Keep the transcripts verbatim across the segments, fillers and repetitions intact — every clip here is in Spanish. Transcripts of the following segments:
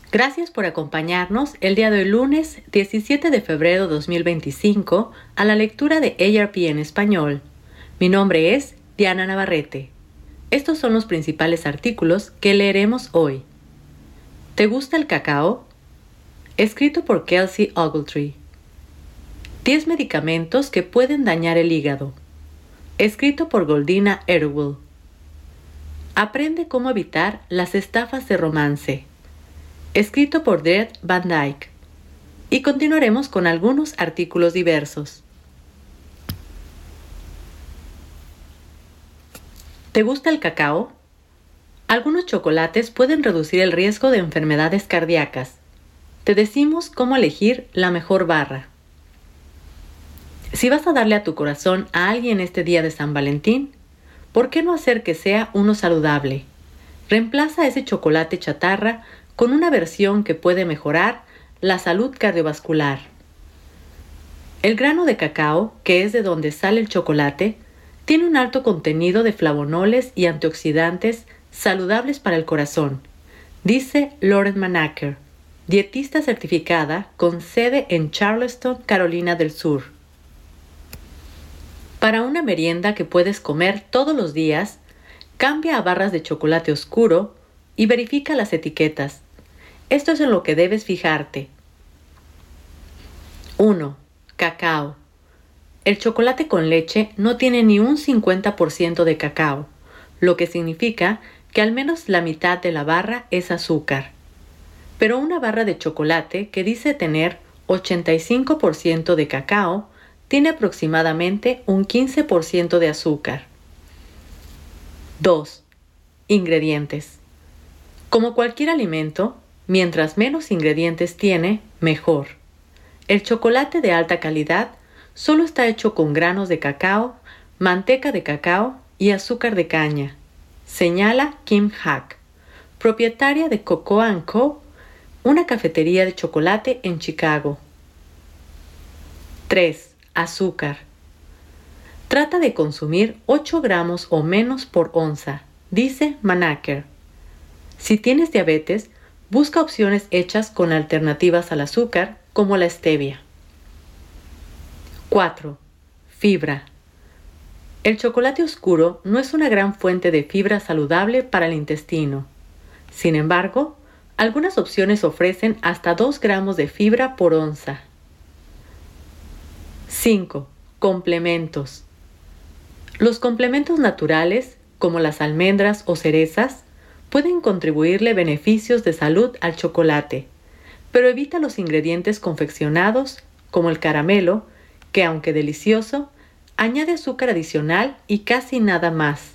Gracias por acompañarnos el día de hoy lunes diecisiete de febrero de dos mil veinticinco a la lectura de A R P en español. Mi nombre es Diana Navarrete. Estos son los principales artículos que leeremos hoy. ¿Te gusta el cacao? Escrito por Kelsey Ogletree. diez medicamentos que pueden dañar el hígado. Escrito por Goldina Erwell. Aprende cómo evitar las estafas de romance. Escrito por Dred Van Dyke. Y continuaremos con algunos artículos diversos. ¿Te gusta el cacao? Algunos chocolates pueden reducir el riesgo de enfermedades cardíacas. Te decimos cómo elegir la mejor barra. Si vas a darle a tu corazón a alguien este día de San Valentín, ¿por qué no hacer que sea uno saludable? Reemplaza ese chocolate chatarra con una versión que puede mejorar la salud cardiovascular. El grano de cacao, que es de donde sale el chocolate, tiene un alto contenido de flavonoles y antioxidantes saludables para el corazón, dice Lauren Manaker, dietista certificada con sede en Charleston, Carolina del Sur. Para una merienda que puedes comer todos los días, cambia a barras de chocolate oscuro y verifica las etiquetas. Esto es en lo que debes fijarte. uno. Cacao. El chocolate con leche no tiene ni un cincuenta por ciento de cacao, lo que significa que al menos la mitad de la barra es azúcar. Pero una barra de chocolate que dice tener ochenta y cinco por ciento de cacao tiene aproximadamente un quince por ciento de azúcar. dos. Ingredientes. Como cualquier alimento, mientras menos ingredientes tiene, mejor. El chocolate de alta calidad solo está hecho con granos de cacao, manteca de cacao y azúcar de caña, señala Kim Hack, propietaria de Cocoa and Co., una cafetería de chocolate en Chicago. tres. Azúcar. Trata de consumir ocho gramos o menos por onza, dice Manaker. Si tienes diabetes, busca opciones hechas con alternativas al azúcar, como la stevia. cuatro. Fibra. El chocolate oscuro no es una gran fuente de fibra saludable para el intestino. Sin embargo, algunas opciones ofrecen hasta dos gramos de fibra por onza. cinco. Complementos. Los complementos naturales, como las almendras o cerezas, pueden contribuirle beneficios de salud al chocolate, pero evita los ingredientes confeccionados, como el caramelo, que aunque delicioso, añade azúcar adicional y casi nada más.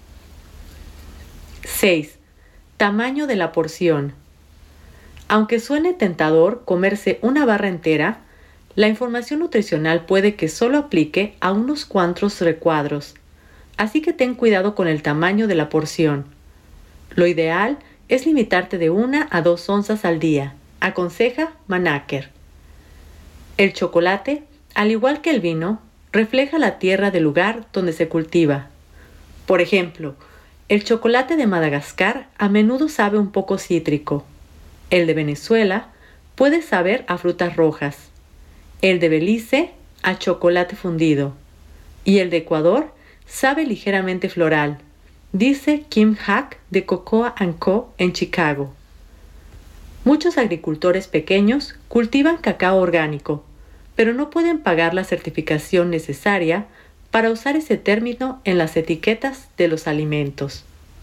seis. Tamaño de la porción. Aunque suene tentador comerse una barra entera, la información nutricional puede que solo aplique a unos cuantos recuadros, así que ten cuidado con el tamaño de la porción. Lo ideal es limitarte de una a dos onzas al día, aconseja Manaker. El chocolate, al igual que el vino, refleja la tierra del lugar donde se cultiva. Por ejemplo, el chocolate de Madagascar a menudo sabe un poco cítrico. El de Venezuela puede saber a frutas rojas. El de Belice a chocolate fundido. Y el de Ecuador sabe ligeramente floral, dice Kim Hack de Cocoa and Co. en Chicago. Muchos agricultores pequeños cultivan cacao orgánico, pero no pueden pagar la certificación necesaria para usar ese término en las etiquetas de los alimentos.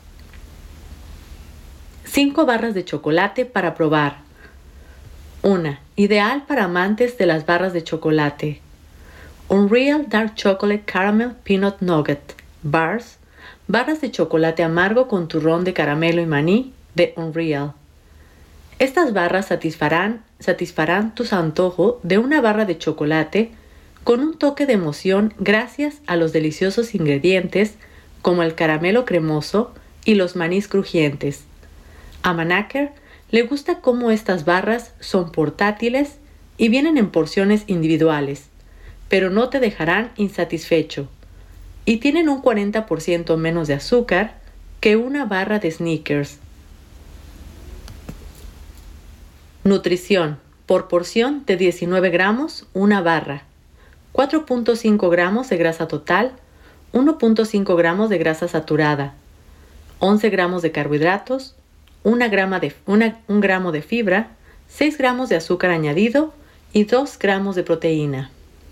cinco barras de chocolate para probar. una. Ideal para amantes de las barras de chocolate. Unreal Dark Chocolate Caramel Peanut Nugget Bars, barras de chocolate amargo con turrón de caramelo y maní de Unreal. Estas barras satisfarán, satisfarán tu antojo de una barra de chocolate con un toque de emoción gracias a los deliciosos ingredientes como el caramelo cremoso y los manís crujientes. A Manaker le gusta cómo estas barras son portátiles y vienen en porciones individuales, pero no te dejarán insatisfecho, y tienen un cuarenta por ciento menos de azúcar que una barra de Snickers. Nutrición. Por porción de diecinueve gramos, una barra. cuatro punto cinco gramos de grasa total, uno punto cinco gramos de grasa saturada, once gramos de carbohidratos, una grama de, una, un gramo de fibra, seis gramos de azúcar añadido y dos gramos de proteína.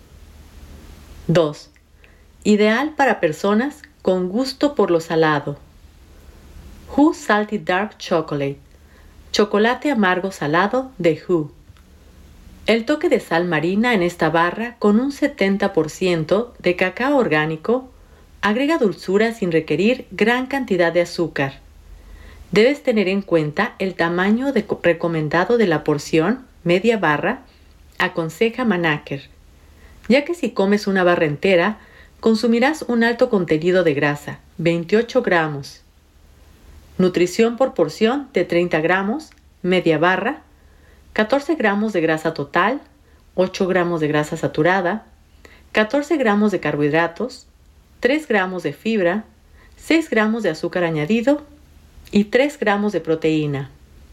dos. Ideal para personas con gusto por lo salado. Hu Salty Dark Chocolate. Chocolate amargo salado de Hu. El toque de sal marina en esta barra con un setenta por ciento de cacao orgánico agrega dulzura sin requerir gran cantidad de azúcar. Debes tener en cuenta el tamaño de recomendado de la porción, media barra, aconseja Manaker, ya que si comes una barra entera, consumirás un alto contenido de grasa, veintiocho gramos. Nutrición por porción de treinta gramos, media barra, catorce gramos de grasa total, ocho gramos de grasa saturada, catorce gramos de carbohidratos, tres gramos de fibra, seis gramos de azúcar añadido y tres gramos de proteína.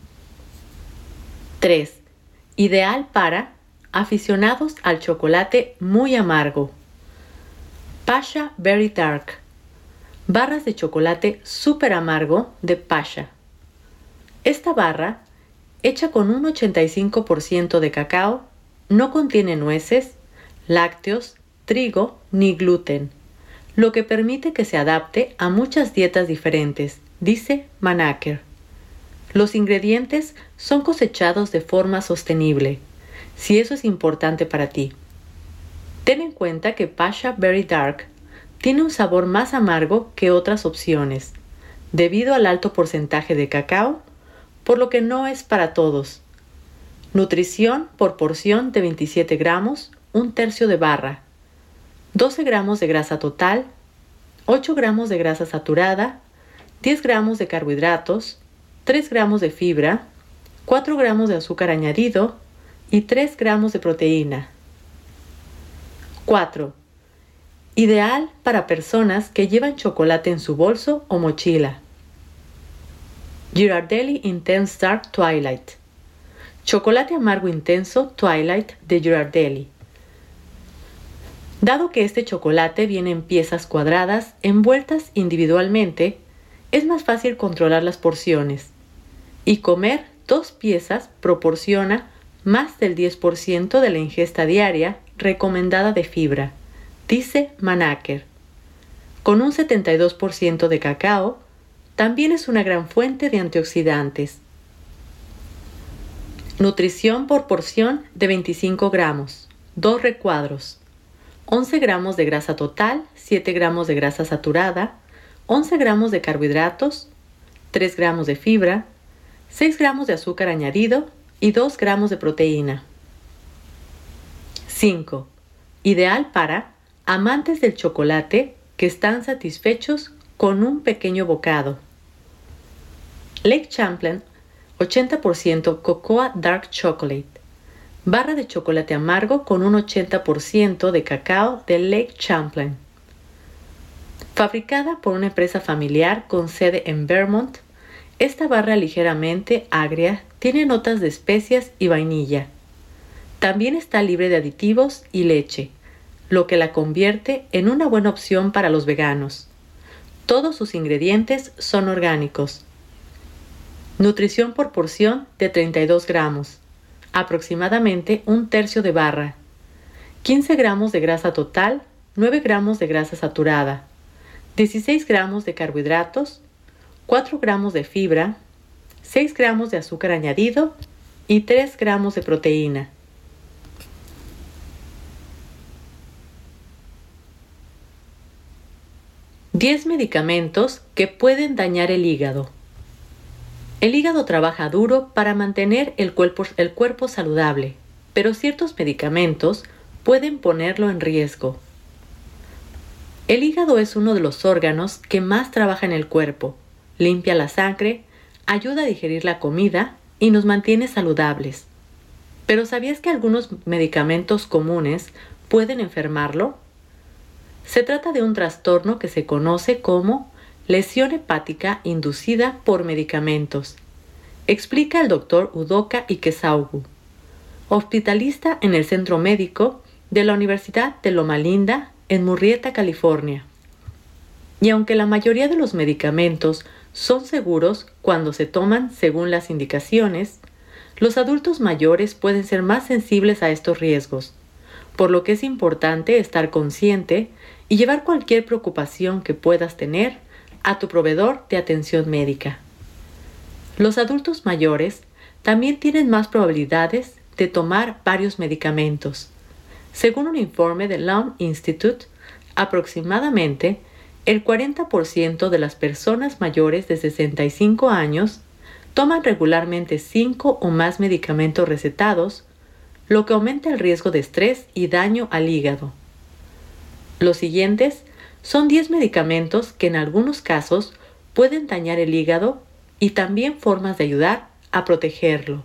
tres. Ideal para aficionados al chocolate muy amargo. Pasha Very Dark. Barras de chocolate súper amargo de Pasha. Esta barra, hecha con un ochenta y cinco por ciento de cacao, no contiene nueces, lácteos, trigo ni gluten, lo que permite que se adapte a muchas dietas diferentes, dice Manaker. Los ingredientes son cosechados de forma sostenible, si eso es importante para ti. Ten en cuenta que Pasha Very Dark tiene un sabor más amargo que otras opciones, debido al alto porcentaje de cacao, por lo que no es para todos. Nutrición por porción de veintisiete gramos, un tercio de barra, doce gramos de grasa total, ocho gramos de grasa saturada, diez gramos de carbohidratos, tres gramos de fibra, cuatro gramos de azúcar añadido y tres gramos de proteína. cuatro. Ideal para personas que llevan chocolate en su bolso o mochila. Ghirardelli Intense Dark Twilight. Chocolate amargo intenso Twilight de Ghirardelli. Dado que este chocolate viene en piezas cuadradas envueltas individualmente, es más fácil controlar las porciones. Y comer dos piezas proporciona más del diez por ciento de la ingesta diaria recomendada de fibra, dice Manaker. Con un setenta y dos por ciento de cacao, también es una gran fuente de antioxidantes. Nutrición por porción de veinticinco gramos, dos recuadros, once gramos de grasa total, siete gramos de grasa saturada, once gramos de carbohidratos, tres gramos de fibra, seis gramos de azúcar añadido y dos gramos de proteína. cinco. Ideal para amantes del chocolate que están satisfechos con un pequeño bocado. Lake Champlain ochenta por ciento Cocoa Dark Chocolate. Barra de chocolate amargo con un ochenta por ciento de cacao de Lake Champlain. Fabricada por una empresa familiar con sede en Vermont, esta barra ligeramente agria tiene notas de especias y vainilla. También está libre de aditivos y leche, lo que la convierte en una buena opción para los veganos. Todos sus ingredientes son orgánicos. Nutrición por porción de treinta y dos gramos, aproximadamente un tercio de barra, quince gramos de grasa total, nueve gramos de grasa saturada, dieciséis gramos de carbohidratos, cuatro gramos de fibra, seis gramos de azúcar añadido y tres gramos de proteína. diez medicamentos que pueden dañar el hígado. El hígado trabaja duro para mantener el cuerpo, el cuerpo saludable, pero ciertos medicamentos pueden ponerlo en riesgo. El hígado es uno de los órganos que más trabaja en el cuerpo, limpia la sangre, ayuda a digerir la comida y nos mantiene saludables. ¿Pero sabías que algunos medicamentos comunes pueden enfermarlo? Se trata de un trastorno que se conoce como lesión hepática inducida por medicamentos, explica el doctor Udoka Ikesaugu, hospitalista en el Centro Médico de la Universidad de Loma Linda en Murrieta, California. Y aunque la mayoría de los medicamentos son seguros cuando se toman según las indicaciones, los adultos mayores pueden ser más sensibles a estos riesgos, por lo que es importante estar consciente y llevar cualquier preocupación que puedas tener a tu proveedor de atención médica. Los adultos mayores también tienen más probabilidades de tomar varios medicamentos. Según un informe del Lung Institute, aproximadamente el cuarenta por ciento de las personas mayores de sesenta y cinco años toman regularmente cinco o más medicamentos recetados, lo que aumenta el riesgo de estrés y daño al hígado. Los siguientes son diez medicamentos que en algunos casos pueden dañar el hígado y también formas de ayudar a protegerlo.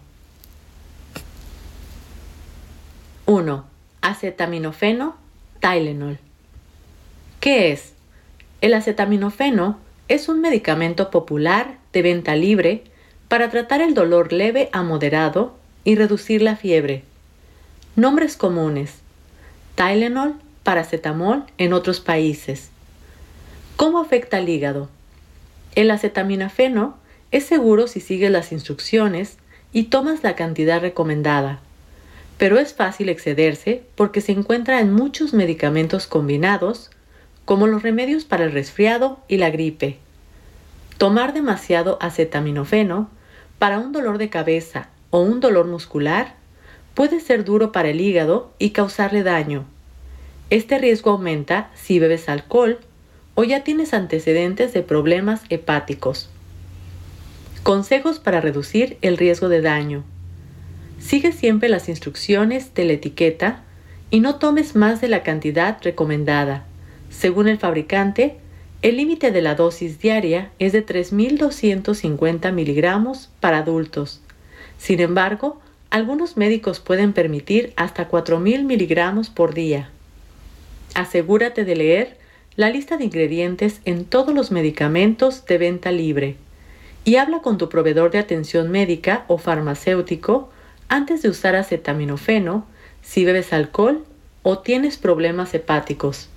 uno. Acetaminofeno, Tylenol. ¿Qué es? El acetaminofeno es un medicamento popular de venta libre para tratar el dolor leve a moderado y reducir la fiebre. Nombres comunes: Tylenol, paracetamol en otros países. ¿Cómo afecta al hígado? El acetaminofeno es seguro si sigues las instrucciones y tomas la cantidad recomendada, pero es fácil excederse porque se encuentra en muchos medicamentos combinados, como los remedios para el resfriado y la gripe. Tomar demasiado acetaminofeno para un dolor de cabeza o un dolor muscular puede ser duro para el hígado y causarle daño. Este riesgo aumenta si bebes alcohol o ya tienes antecedentes de problemas hepáticos. Consejos para reducir el riesgo de daño. Sigue siempre las instrucciones de la etiqueta y no tomes más de la cantidad recomendada. Según el fabricante, el límite de la dosis diaria es de tres mil doscientos cincuenta miligramos para adultos. Sin embargo, algunos médicos pueden permitir hasta cuatro mil miligramos por día. Asegúrate de leer la lista de ingredientes en todos los medicamentos de venta libre y habla con tu proveedor de atención médica o farmacéutico antes de usar acetaminofeno si bebes alcohol o tienes problemas hepáticos.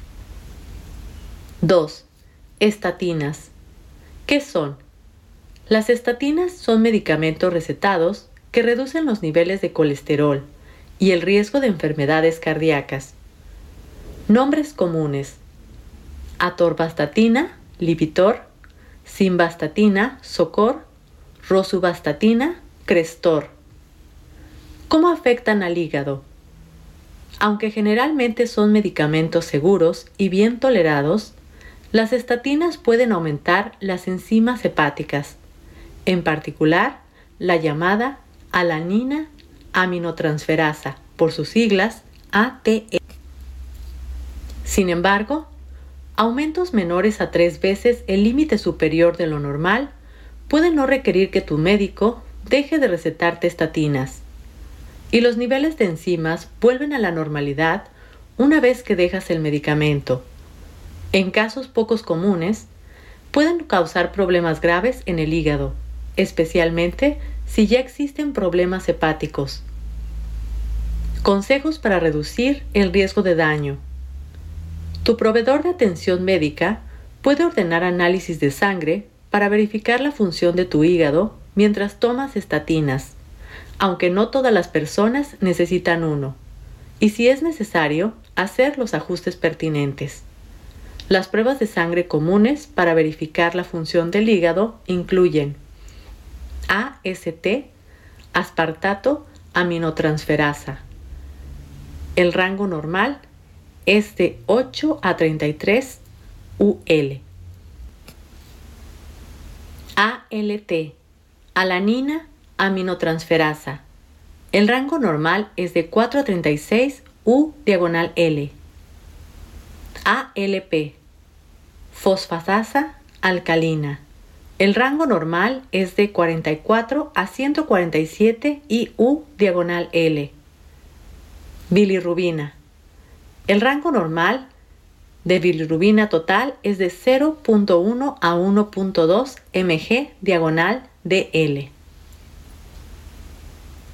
dos. Estatinas. ¿Qué son? Las estatinas son medicamentos recetados que reducen los niveles de colesterol y el riesgo de enfermedades cardíacas. Nombres comunes: atorvastatina, Lipitor; simvastatina, Socor; rosuvastatina, Crestor. ¿Cómo afectan al hígado? Aunque generalmente son medicamentos seguros y bien tolerados, las estatinas pueden aumentar las enzimas hepáticas, en particular la llamada alanina aminotransferasa, por sus siglas A T E. Sin embargo, aumentos menores a tres veces el límite superior de lo normal pueden no requerir que tu médico deje de recetarte estatinas, y los niveles de enzimas vuelven a la normalidad una vez que dejas el medicamento. En casos pocos comunes, pueden causar problemas graves en el hígado, especialmente si ya existen problemas hepáticos. Consejos para reducir el riesgo de daño. Tu proveedor de atención médica puede ordenar análisis de sangre para verificar la función de tu hígado mientras tomas estatinas, aunque no todas las personas necesitan uno, y si es necesario, hacer los ajustes pertinentes. Las pruebas de sangre comunes para verificar la función del hígado incluyen A S T, aspartato aminotransferasa. El rango normal es de ocho a treinta y tres U L. A L T, alanina aminotransferasa. El rango normal es de cuatro a treinta y seis U diagonal L. A L P, fosfatasa alcalina. El rango normal es de cuarenta y cuatro a ciento cuarenta y siete I U diagonal L. Bilirrubina. El rango normal de bilirrubina total es de cero punto uno a uno punto dos miligramos diagonal D L.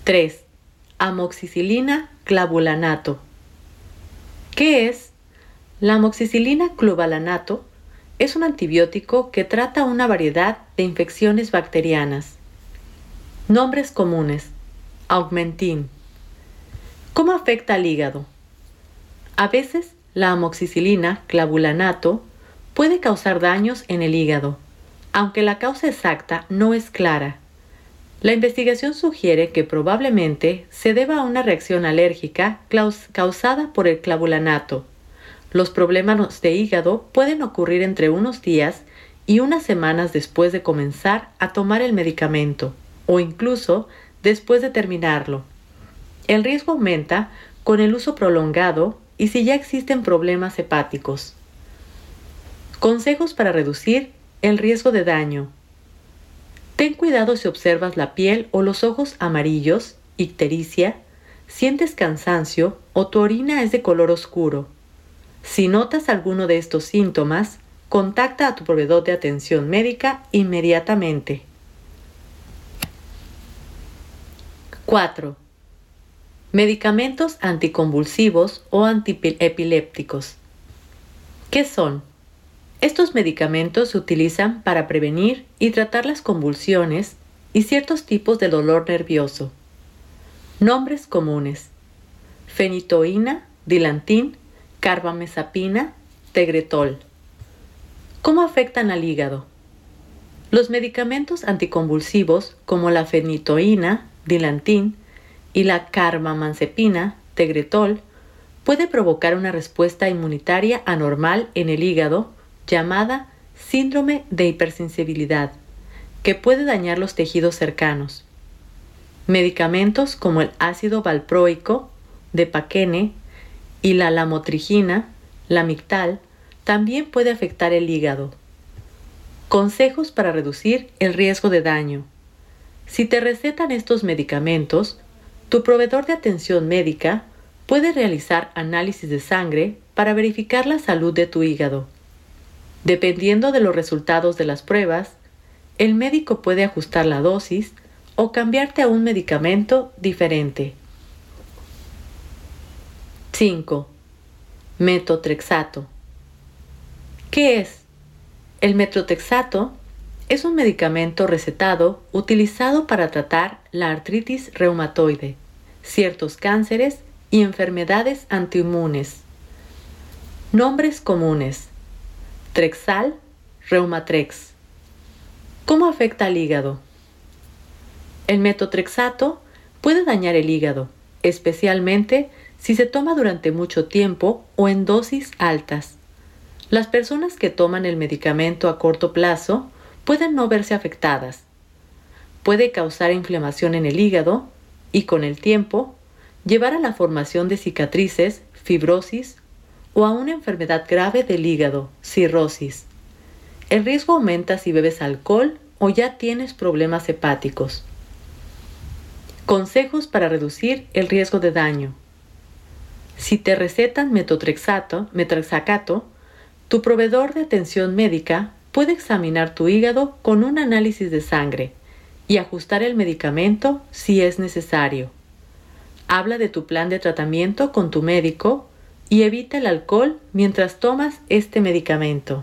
tres. Amoxicilina clavulanato. ¿Qué es? La amoxicilina clavulanato es un antibiótico que trata una variedad de infecciones bacterianas. Nombres comunes. Augmentin. ¿Cómo afecta al hígado? A veces la amoxicilina clavulanato puede causar daños en el hígado, aunque la causa exacta no es clara. La investigación sugiere que probablemente se deba a una reacción alérgica causada por el clavulanato. Los problemas de hígado pueden ocurrir entre unos días y unas semanas después de comenzar a tomar el medicamento, o incluso después de terminarlo. El riesgo aumenta con el uso prolongado y si ya existen problemas hepáticos. Consejos para reducir el riesgo de daño. Ten cuidado si observas la piel o los ojos amarillos, ictericia, sientes cansancio o tu orina es de color oscuro. Si notas alguno de estos síntomas, contacta a tu proveedor de atención médica inmediatamente. cuatro. Medicamentos anticonvulsivos o antiepilépticos. ¿Qué son? Estos medicamentos se utilizan para prevenir y tratar las convulsiones y ciertos tipos de dolor nervioso. Nombres comunes: fenitoína, dilantin, carbamazepina, tegretol. ¿Cómo afectan al hígado? Los medicamentos anticonvulsivos como la fenitoína, dilantin y la carbamazepina, tegretol, puede provocar una respuesta inmunitaria anormal en el hígado llamada síndrome de hipersensibilidad, que puede dañar los tejidos cercanos. Medicamentos como el ácido valproico, depaquene y la lamotrigina, lamictal, también puede afectar el hígado. Consejos para reducir el riesgo de daño. Si te recetan estos medicamentos, tu proveedor de atención médica puede realizar análisis de sangre para verificar la salud de tu hígado. Dependiendo de los resultados de las pruebas, el médico puede ajustar la dosis o cambiarte a un medicamento diferente. cinco. Metotrexato. ¿Qué es? El metotrexato es un medicamento recetado utilizado para tratar la artritis reumatoide, ciertos cánceres y enfermedades autoinmunes. Nombres comunes: Trexal, Reumatrex. ¿Cómo afecta al hígado? El metotrexato puede dañar el hígado, especialmente si se toma durante mucho tiempo o en dosis altas. Las personas que toman el medicamento a corto plazo pueden no verse afectadas. Puede causar inflamación en el hígado y, con el tiempo, llevar a la formación de cicatrices, fibrosis o a una enfermedad grave del hígado, cirrosis. El riesgo aumenta si bebes alcohol o ya tienes problemas hepáticos. Consejos para reducir el riesgo de daño. Si te recetan metotrexato, metotrexato, tu proveedor de atención médica puede examinar tu hígado con un análisis de sangre y ajustar el medicamento si es necesario. Habla de tu plan de tratamiento con tu médico y evita el alcohol mientras tomas este medicamento.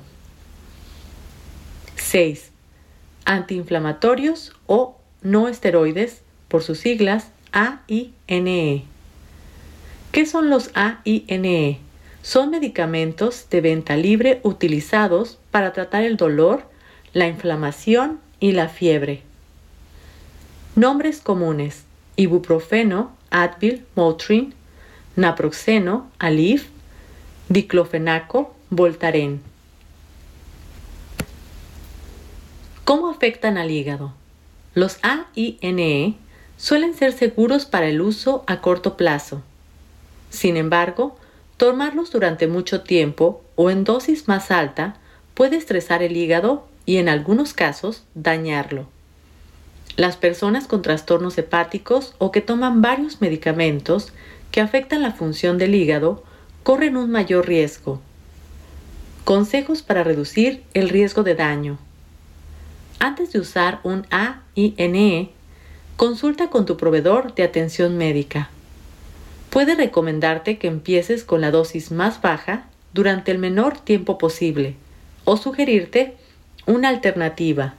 seis. Antiinflamatorios o no esteroides, por sus siglas A I N E. ¿Qué son los A I N E? Son medicamentos de venta libre utilizados para tratar el dolor, la inflamación y la fiebre. Nombres comunes: ibuprofeno, Advil, Motrin, naproxeno, Aleve, diclofenaco, Voltaren. ¿Cómo afectan al hígado? Los A I N E suelen ser seguros para el uso a corto plazo. Sin embargo, tomarlos durante mucho tiempo o en dosis más alta puede estresar el hígado y, en algunos casos, dañarlo. Las personas con trastornos hepáticos o que toman varios medicamentos que afectan la función del hígado corren un mayor riesgo. Consejos para reducir el riesgo de daño. Antes de usar un A I N E, Consulta con tu proveedor de atención médica. Puede recomendarte que empieces con la dosis más baja durante el menor tiempo posible o sugerirte una alternativa.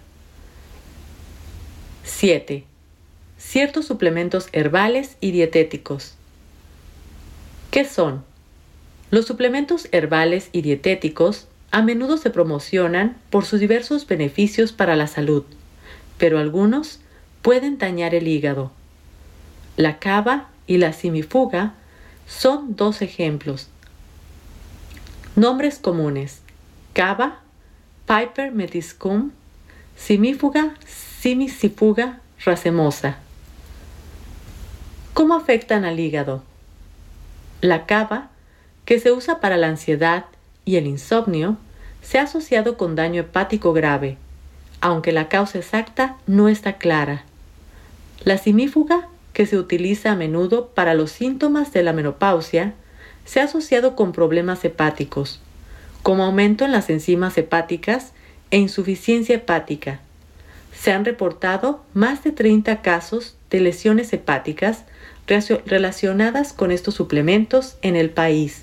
siete. Ciertos suplementos herbales y dietéticos. ¿Qué son? Los suplementos herbales y dietéticos a menudo se promocionan por sus diversos beneficios para la salud, pero algunos pueden dañar el hígado. La cava y la simifuga son dos ejemplos. Nombres comunes: cava, Piper medicum, simífuga, simicifuga racemosa. ¿Cómo afectan al hígado? La cava, que se usa para la ansiedad y el insomnio, se ha asociado con daño hepático grave, aunque la causa exacta no está clara. La simífuga, que se utiliza a menudo para los síntomas de la menopausia, se ha asociado con problemas hepáticos, como aumento en las enzimas hepáticas e insuficiencia hepática. Se han reportado más de treinta casos de lesiones hepáticas relacionadas con estos suplementos en el país.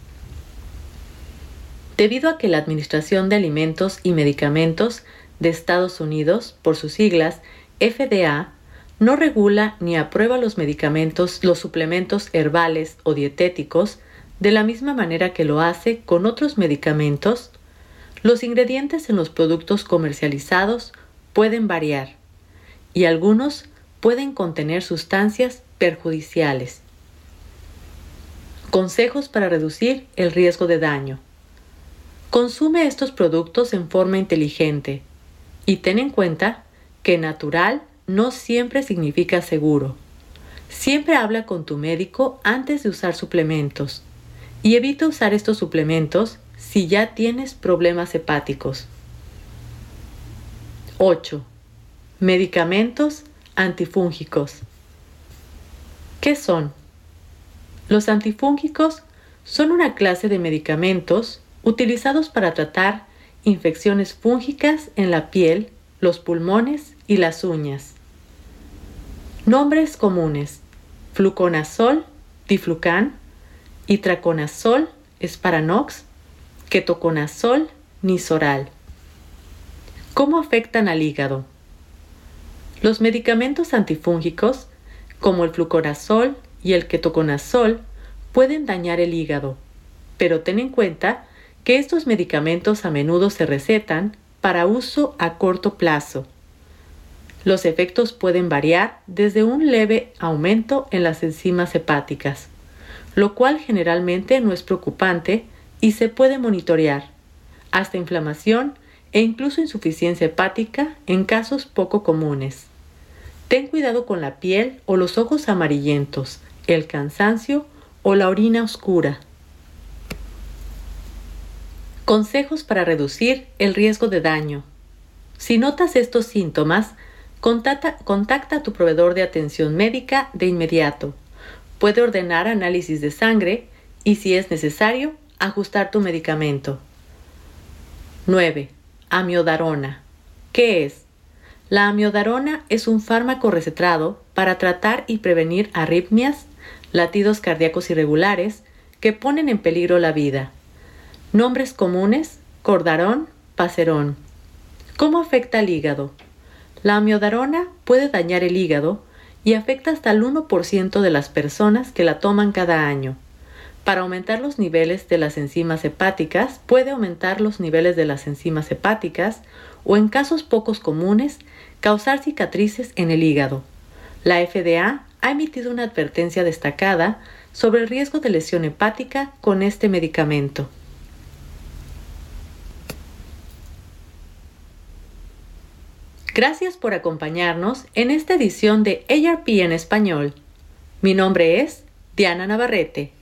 Debido a que la Administración de Alimentos y Medicamentos de Estados Unidos, por sus siglas F D A, no regula ni aprueba los medicamentos, los suplementos herbales o dietéticos de la misma manera que lo hace con otros medicamentos, los ingredientes en los productos comercializados pueden variar y algunos pueden contener sustancias perjudiciales. Consejos para reducir el riesgo de daño. Consume estos productos en forma inteligente y ten en cuenta que natural no siempre significa seguro. Siempre habla con tu médico antes de usar suplementos y evita usar estos suplementos si ya tienes problemas hepáticos. ocho. Medicamentos antifúngicos. ¿Qué son? Los antifúngicos son una clase de medicamentos utilizados para tratar infecciones fúngicas en la piel, los pulmones y las uñas. Nombres comunes: fluconazol, diflucan, itraconazol, Sparanox, ketoconazol, Nizoral. ¿Cómo afectan al hígado? Los medicamentos antifúngicos, como el fluconazol y el ketoconazol, pueden dañar el hígado, pero ten en cuenta que estos medicamentos a menudo se recetan para uso a corto plazo. Los efectos pueden variar desde un leve aumento en las enzimas hepáticas, lo cual generalmente no es preocupante y se puede monitorear, hasta inflamación e incluso insuficiencia hepática en casos poco comunes. Ten cuidado con la piel o los ojos amarillentos, el cansancio o la orina oscura. Consejos para reducir el riesgo de daño. Si notas estos síntomas, contacta, contacta a tu proveedor de atención médica de inmediato. Puede ordenar análisis de sangre y, si es necesario, ajustar tu medicamento. nueve. Amiodarona. ¿Qué es? La amiodarona es un fármaco recetado para tratar y prevenir arritmias, latidos cardíacos irregulares que ponen en peligro la vida. Nombres comunes: cordarón, pacerón. ¿Cómo afecta al hígado? La amiodarona puede dañar el hígado y afecta hasta el uno por ciento de las personas que la toman cada año. Para aumentar los niveles de las enzimas hepáticas, puede aumentar los niveles de las enzimas hepáticas o, en casos pocos comunes, causar cicatrices en el hígado. La F D A ha emitido una advertencia destacada sobre el riesgo de lesión hepática con este medicamento. Gracias por acompañarnos en esta edición de A R P en español. Mi nombre es Diana Navarrete.